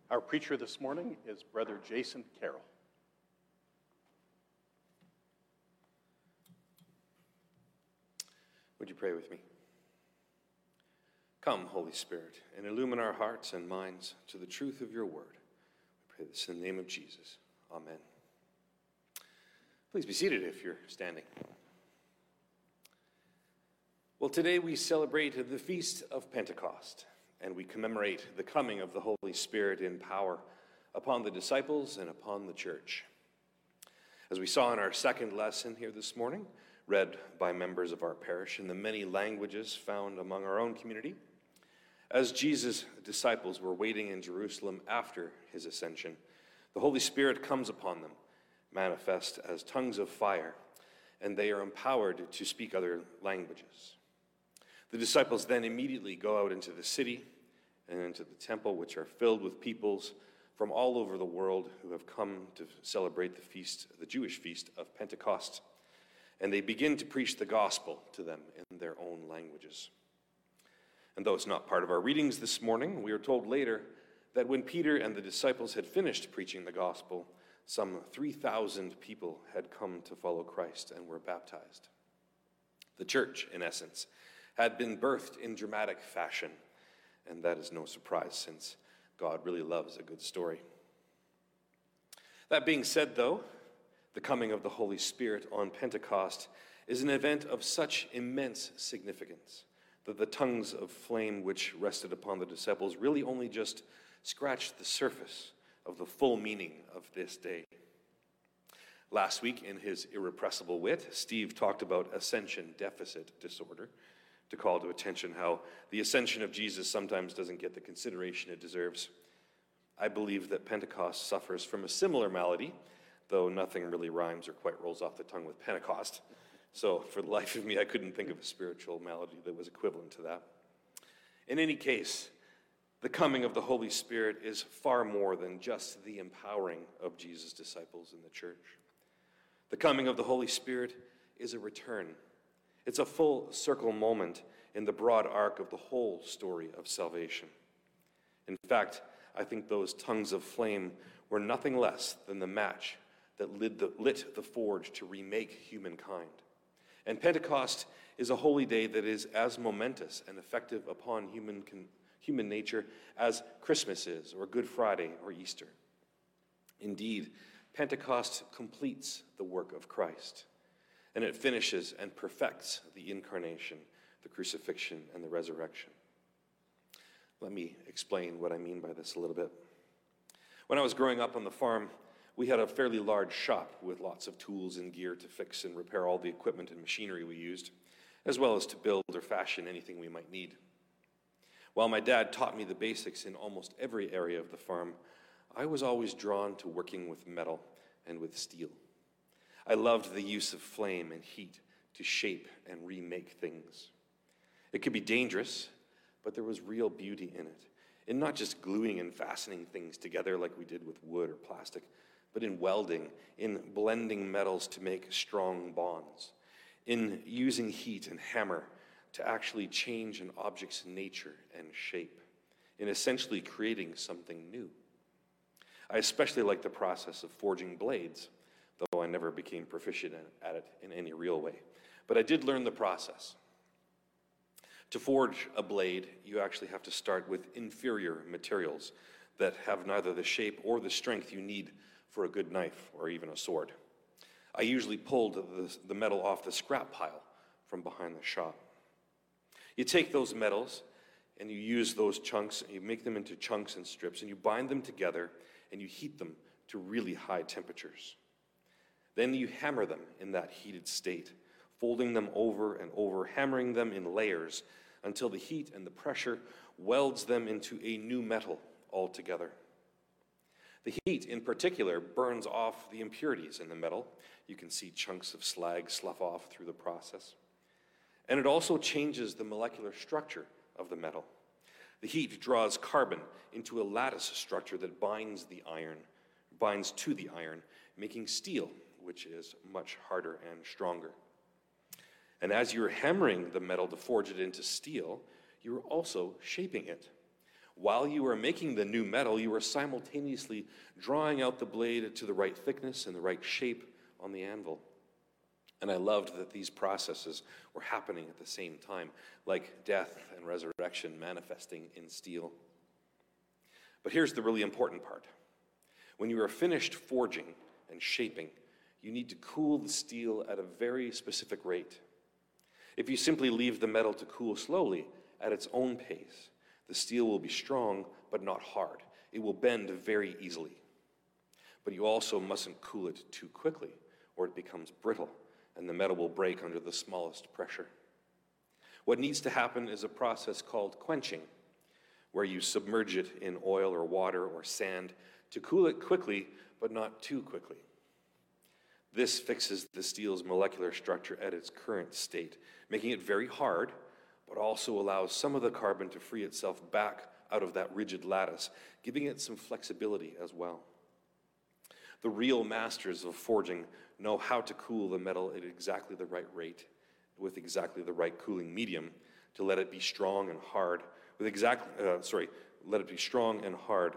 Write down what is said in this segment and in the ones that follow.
Our preacher this morning is Brother Jason Carroll. Would you pray with me? Come, Holy Spirit, and illumine our hearts and minds to the truth of your word. We pray this in the name of Jesus. Amen. Please be seated if you're standing. Well, today we celebrate the Feast of Pentecost, and we commemorate the coming of the Holy Spirit in power upon the disciples and upon the church. As we saw in our second lesson here this morning, read by members of our parish in the many languages found among our own community, as Jesus' disciples were waiting in Jerusalem after his ascension, the Holy Spirit comes upon them, manifest as tongues of fire, and they are empowered to speak other languages. The disciples then immediately go out into the city and into the temple, which are filled with peoples from all over the world who have come to celebrate the feast, the Jewish feast of Pentecost. And they begin to preach the gospel to them in their own languages. And though it's not part of our readings this morning, we are told later that when Peter and the disciples had finished preaching the gospel, some 3,000 people had come to follow Christ and were baptized. The church, in essence, had been birthed in dramatic fashion, and that is no surprise since God really loves a good story. That being said, though, the coming of the Holy Spirit on Pentecost is an event of such immense significance that the tongues of flame which rested upon the disciples really only just scratched the surface of the full meaning of this day. Last week, in his irrepressible wit, Steve talked about ascension deficit disorder, to call to attention how the ascension of Jesus sometimes doesn't get the consideration it deserves. I believe that Pentecost suffers from a similar malady, though nothing really rhymes or quite rolls off the tongue with Pentecost. So for the life of me, I couldn't think of a spiritual malady that was equivalent to that. In any case, the coming of the Holy Spirit is far more than just the empowering of Jesus' disciples in the church. The coming of the Holy Spirit is a return. It's a full circle moment in the broad arc of the whole story of salvation. In fact, I think those tongues of flame were nothing less than the match that lit the forge to remake humankind. And Pentecost is a holy day that is as momentous and effective upon human nature as Christmas is, or Good Friday, or Easter. Indeed, Pentecost completes the work of Christ, and it finishes and perfects the incarnation, the crucifixion, and the resurrection. Let me explain what I mean by this a little bit. When I was growing up on the farm, we had a fairly large shop with lots of tools and gear to fix and repair all the equipment and machinery we used, as well as to build or fashion anything we might need. While my dad taught me the basics in almost every area of the farm, I was always drawn to working with metal and with steel. I loved the use of flame and heat to shape and remake things. It could be dangerous, but there was real beauty in it. In not just gluing and fastening things together like we did with wood or plastic, but in welding, in blending metals to make strong bonds, in using heat and hammer to actually change an object's nature and shape, in essentially creating something new. I especially like the process of forging blades, though I never became proficient at it in any real way. But I did learn the process. To forge a blade, you actually have to start with inferior materials that have neither the shape or the strength you need for a good knife or even a sword. I usually pulled the metal off the scrap pile from behind the shop. You take those metals and you use those chunks, and you make them into chunks and strips, and you bind them together and you heat them to really high temperatures. Then you hammer them in that heated state, folding them over and over, hammering them in layers until the heat and the pressure welds them into a new metal altogether. The heat, in particular, burns off the impurities in the metal. You can see chunks of slag slough off through the process. And it also changes the molecular structure of the metal. The heat draws carbon into a lattice structure that binds to the iron, making steel, which is much harder and stronger. And as you're hammering the metal to forge it into steel, you're also shaping it. While you are making the new metal, you are simultaneously drawing out the blade to the right thickness and the right shape on the anvil. And I loved that these processes were happening at the same time, like death and resurrection manifesting in steel. But here's the really important part. When you are finished forging and shaping, you need to cool the steel at a very specific rate. If you simply leave the metal to cool slowly at its own pace, the steel will be strong but not hard. It will bend very easily. But you also mustn't cool it too quickly, or it becomes brittle, and the metal will break under the smallest pressure. What needs to happen is a process called quenching, where you submerge it in oil or water or sand to cool it quickly, but not too quickly. This fixes the steel's molecular structure at its current state, making it very hard, but also allows some of the carbon to free itself back out of that rigid lattice, giving it some flexibility as well. The real masters of forging know how to cool the metal at exactly the right rate, with exactly the right cooling medium, to let it be strong and hard, let it be strong and hard,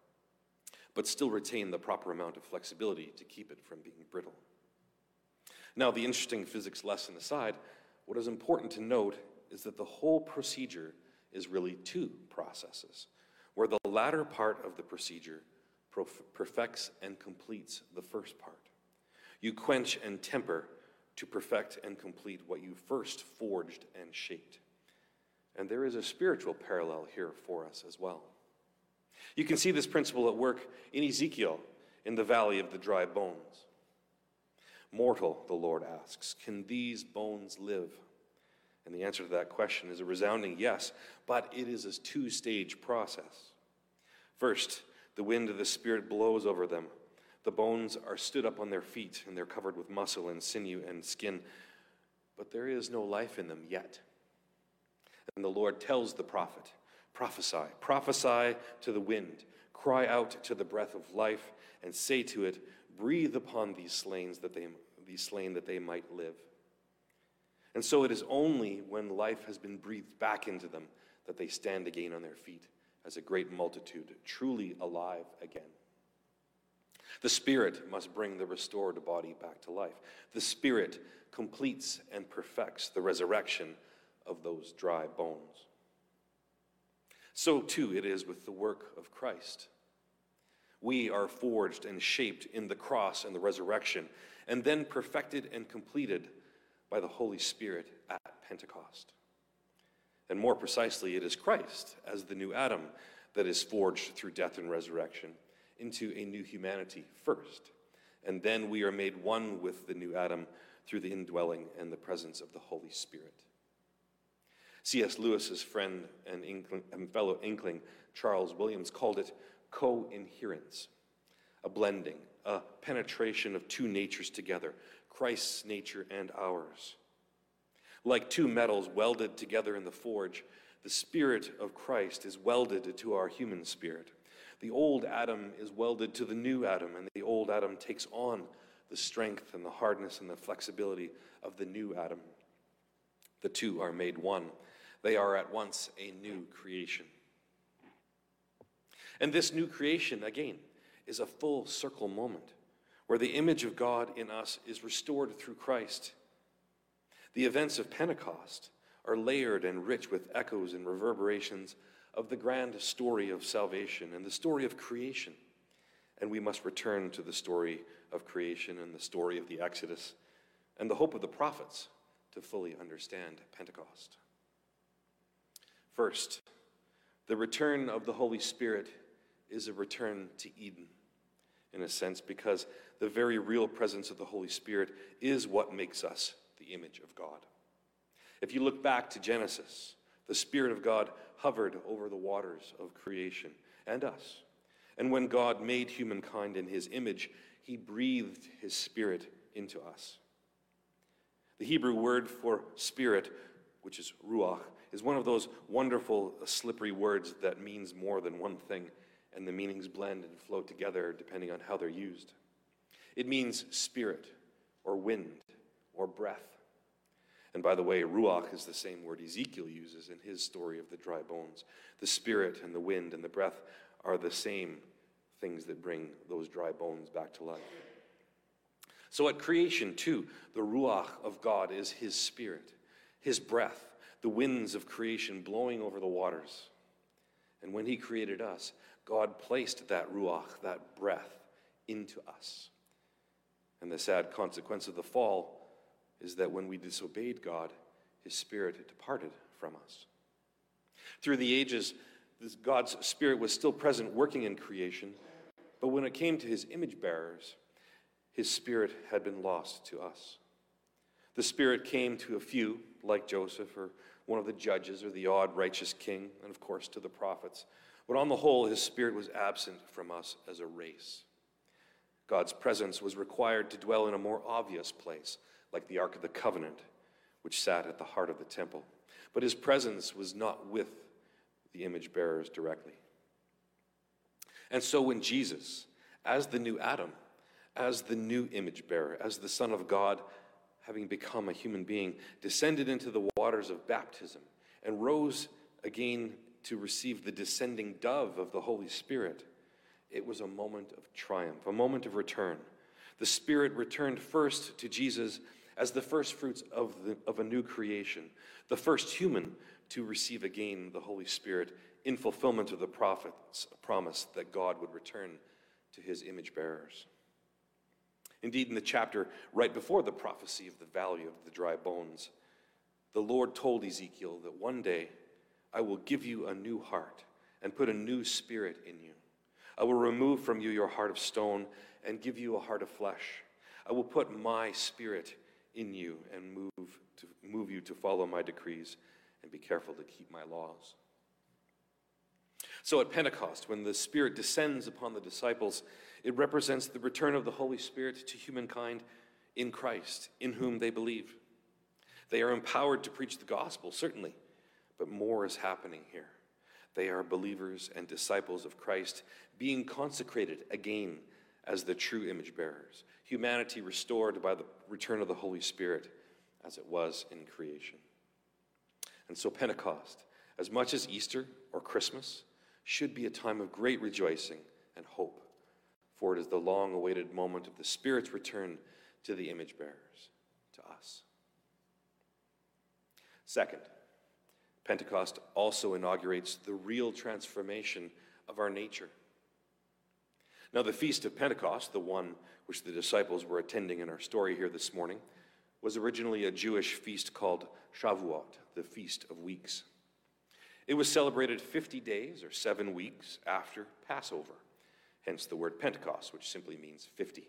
but still retain the proper amount of flexibility to keep it from being brittle. Now, the interesting physics lesson aside, what is important to note is that the whole procedure is really two processes, where the latter part of the procedure perfects and completes the first part. You quench and temper to perfect and complete what you first forged and shaped. And there is a spiritual parallel here for us as well. You can see this principle at work in Ezekiel in the valley of the dry bones. Mortal, the Lord asks, can these bones live? And the answer to that question is a resounding yes, but it is a two-stage process. First, the wind of the Spirit blows over them. The bones are stood up on their feet, and they're covered with muscle and sinew and skin, but there is no life in them yet. And the Lord tells the prophet, prophesy to the wind, cry out to the breath of life, and say to it, breathe upon these slain that they might live. And so it is only when life has been breathed back into them that they stand again on their feet as a great multitude, truly alive again. The Spirit must bring the restored body back to life. The Spirit completes and perfects the resurrection of those dry bones. So too it is with the work of Christ. We are forged and shaped in the cross and the resurrection, and then perfected and completed by the Holy Spirit at Pentecost. And more precisely, it is Christ as the new Adam that is forged through death and resurrection into a new humanity first. And then we are made one with the new Adam through the indwelling and the presence of the Holy Spirit. C.S. Lewis's friend and fellow Inkling, Charles Williams, called it co-inherence, a blending, a penetration of two natures together, Christ's nature and ours. Like two metals welded together in the forge, the Spirit of Christ is welded to our human spirit. The old Adam is welded to the new Adam, and the old Adam takes on the strength and the hardness and the flexibility of the new Adam. The two are made one. They are at once a new creation. And this new creation, again, is a full circle moment where the image of God in us is restored through Christ. The events of Pentecost are layered and rich with echoes and reverberations of the grand story of salvation and the story of creation. And we must return to the story of creation and the story of the Exodus and the hope of the prophets to fully understand Pentecost. First, the return of the Holy Spirit is a return to Eden, in a sense, because the very real presence of the Holy Spirit is what makes us the image of God. If you look back to Genesis, the Spirit of God hovered over the waters of creation and us. And when God made humankind in his image, he breathed his Spirit into us. The Hebrew word for spirit, which is ruach, is one of those wonderful, slippery words that means more than one thing, and the meanings blend and flow together depending on how they're used. It means spirit, or wind, or breath. And by the way, ruach is the same word Ezekiel uses in his story of the dry bones. The spirit and the wind and the breath are the same things that bring those dry bones back to life. So at creation, too, the ruach of God is his spirit, his breath, the winds of creation blowing over the waters. And when he created us, God placed that ruach, that breath, into us. And the sad consequence of the fall is that when we disobeyed God, his spirit departed from us. Through the ages, God's spirit was still present working in creation, but when it came to his image bearers, his spirit had been lost to us. The spirit came to a few, like Joseph or one of the judges or the odd righteous king, and of course to the prophets. But on the whole, his spirit was absent from us as a race. God's presence was required to dwell in a more obvious place, like the Ark of the Covenant, which sat at the heart of the temple. But his presence was not with the image bearers directly. And so when Jesus, as the new Adam, as the new image bearer, as the Son of God, having become a human being, descended into the waters of baptism and rose again to receive the descending dove of the Holy Spirit, it was a moment of triumph, a moment of return. The Spirit returned first to Jesus as the first fruits of a new creation, the first human to receive again the Holy Spirit in fulfillment of the prophet's promise that God would return to his image bearers. Indeed, in the chapter right before the prophecy of the valley of the dry bones, the Lord told Ezekiel that one day I will give you a new heart and put a new spirit in you. I will remove from you your heart of stone and give you a heart of flesh. I will put my spirit in you and move you to follow my decrees and be careful to keep my laws. So at Pentecost, when the Spirit descends upon the disciples, it represents the return of the Holy Spirit to humankind in Christ, in whom they believe. They are empowered to preach the gospel, certainly, but more is happening here. They are believers and disciples of Christ, being consecrated again as the true image bearers, humanity restored by the return of the Holy Spirit as it was in creation. And so Pentecost, as much as Easter or Christmas, should be a time of great rejoicing and hope, for it is the long-awaited moment of the Spirit's return to the image bearers, to us. Second, Pentecost also inaugurates the real transformation of our nature. Now, the Feast of Pentecost, the one which the disciples were attending in our story here this morning, was originally a Jewish feast called Shavuot, the Feast of Weeks. It was celebrated 50 days or 7 weeks after Passover, hence the word Pentecost, which simply means 50.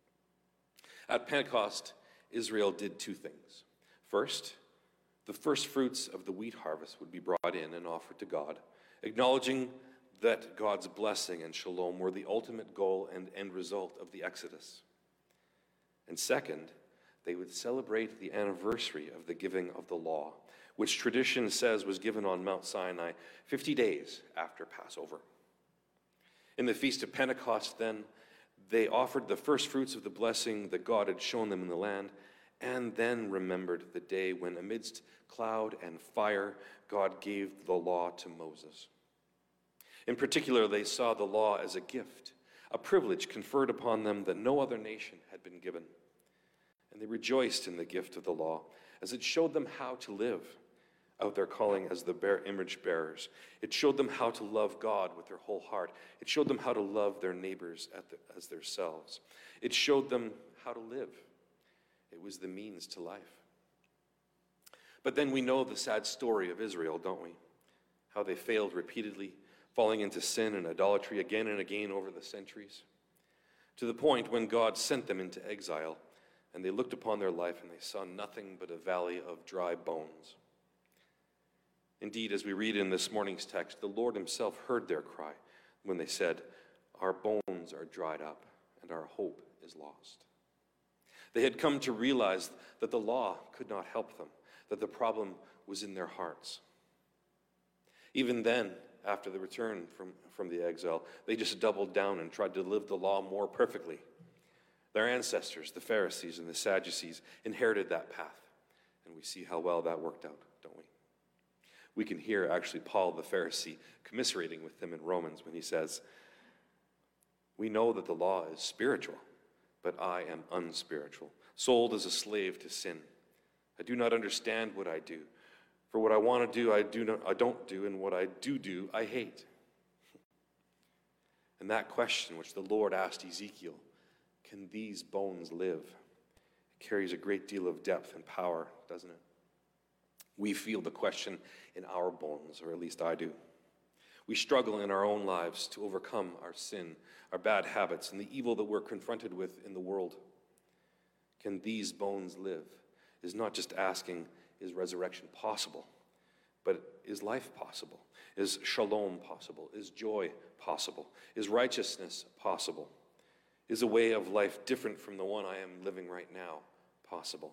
At Pentecost, Israel did two things. First, the first fruits of the wheat harvest would be brought in and offered to God, acknowledging that God's blessing and shalom were the ultimate goal and end result of the Exodus. And second, they would celebrate the anniversary of the giving of the law, which tradition says was given on Mount Sinai 50 days after Passover. In the Feast of Pentecost, then, they offered the first fruits of the blessing that God had shown them in the land, and then remembered the day when, amidst cloud and fire, God gave the law to Moses. In particular, they saw the law as a gift, a privilege conferred upon them that no other nation had been given. And they rejoiced in the gift of the law, as it showed them how to live out their calling as the image bearers. It showed them how to love God with their whole heart. It showed them how to love their neighbors as themselves. It showed them how to live. It was the means to life. But then we know the sad story of Israel, don't we? How they failed repeatedly, falling into sin and idolatry again and again over the centuries, to the point when God sent them into exile, and they looked upon their life and they saw nothing but a valley of dry bones. Indeed, as we read in this morning's text, the Lord himself heard their cry when they said, "Our bones are dried up and our hope is lost." They had come to realize that the law could not help them, that the problem was in their hearts. Even then, after the return from the exile, they just doubled down and tried to live the law more perfectly. Their ancestors, the Pharisees and the Sadducees, inherited that path, And we see how well that worked out, don't we? We can hear actually Paul the Pharisee commiserating with them in Romans when he says, "We know that the law is spiritual, but I am unspiritual, sold as a slave to sin. I do not understand what I do. For what I want to do, I don't do, and what I do, I hate." And that question which the Lord asked Ezekiel, "Can these bones live?" It carries a great deal of depth and power, doesn't it? We feel the question in our bones, or at least I do. We struggle in our own lives to overcome our sin, our bad habits, and the evil that we're confronted with in the world. Can these bones live? Is not just asking, is resurrection possible? But is life possible? Is shalom possible? Is joy possible? Is righteousness possible? Is a way of life different from the one I am living right now possible?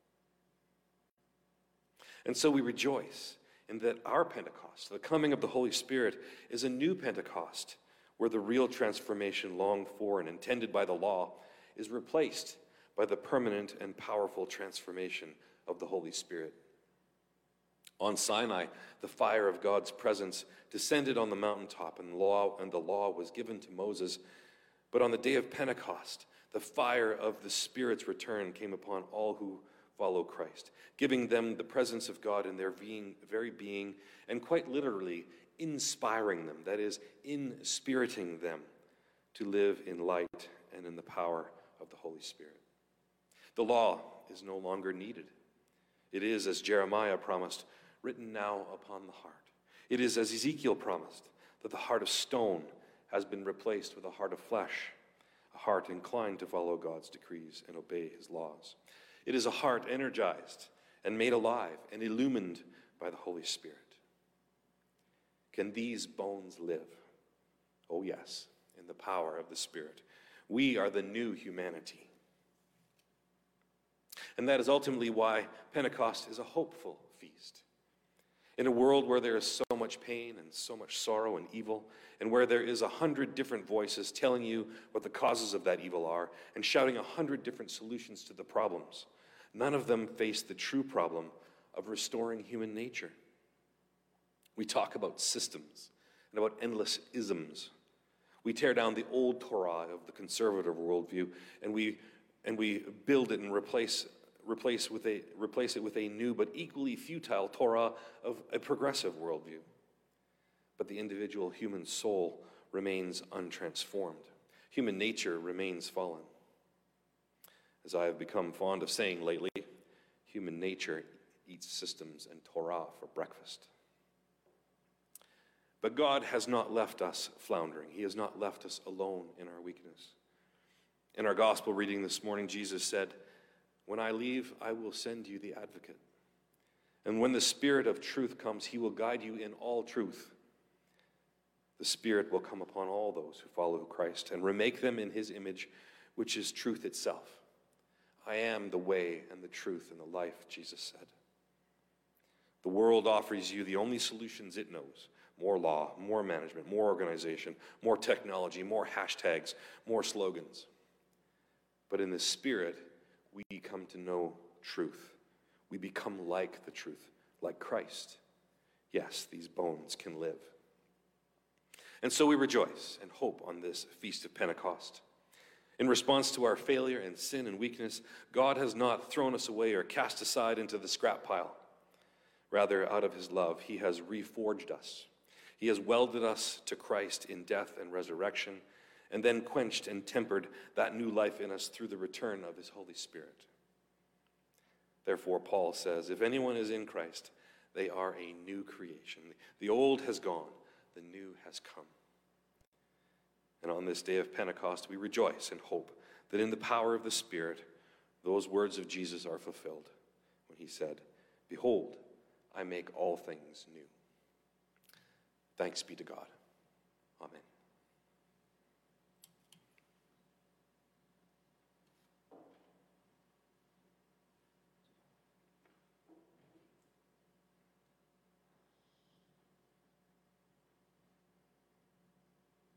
And so we rejoice in that our Pentecost, the coming of the Holy Spirit, is a new Pentecost where the real transformation longed for and intended by the law is replaced by the permanent and powerful transformation of the Holy Spirit. On Sinai, the fire of God's presence descended on the mountaintop, and the law was given to Moses. But on the day of Pentecost, the fire of the Spirit's return came upon all who follow Christ, giving them the presence of God in their very being, and quite literally inspiring them, that is, inspiriting them to live in light and in the power of the Holy Spirit. The law is no longer needed. It is, as Jeremiah promised, written now upon the heart. It is, as Ezekiel promised, that the heart of stone has been replaced with a heart of flesh, a heart inclined to follow God's decrees and obey his laws. It is a heart energized and made alive and illumined by the Holy Spirit. Can these bones live? Oh yes, in the power of the Spirit. We are the new humanity. And that is ultimately why Pentecost is a hopeful feast. In a world where there is so much pain and so much sorrow and evil, and where there is 100 different voices telling you what the causes of that evil are, and shouting 100 different solutions to the problems, none of them face the true problem of restoring human nature. We talk about systems and about endless isms. We tear down the old Torah of the conservative worldview, and we build it and replace it with a new but equally futile Torah of a progressive worldview. But the individual human soul remains untransformed. Human nature remains fallen. As I have become fond of saying lately, human nature eats systems and Torah for breakfast. But God has not left us floundering. He has not left us alone in our weakness. In our gospel reading this morning, Jesus said, "When I leave, I will send you the advocate. And when the Spirit of truth comes, he will guide you in all truth. The Spirit will come upon all those who follow Christ and remake them in his image, which is truth itself. I am the way and the truth and the life," Jesus said. The world offers you the only solutions it knows: more law, more management, more organization, more technology, more hashtags, more slogans. But in the Spirit, we come to know truth. We become like the truth, like Christ. Yes, these bones can live. And so we rejoice and hope on this Feast of Pentecost. In response to our failure and sin and weakness, God has not thrown us away or cast aside into the scrap pile. Rather, out of his love, he has reforged us. He has welded us to Christ in death and resurrection, and then quenched and tempered that new life in us through the return of his Holy Spirit. Therefore, Paul says, if anyone is in Christ, they are a new creation. The old has gone, the new has come. And on this day of Pentecost, we rejoice and hope that in the power of the Spirit, those words of Jesus are fulfilled when he said, "Behold, I make all things new." Thanks be to God. Amen.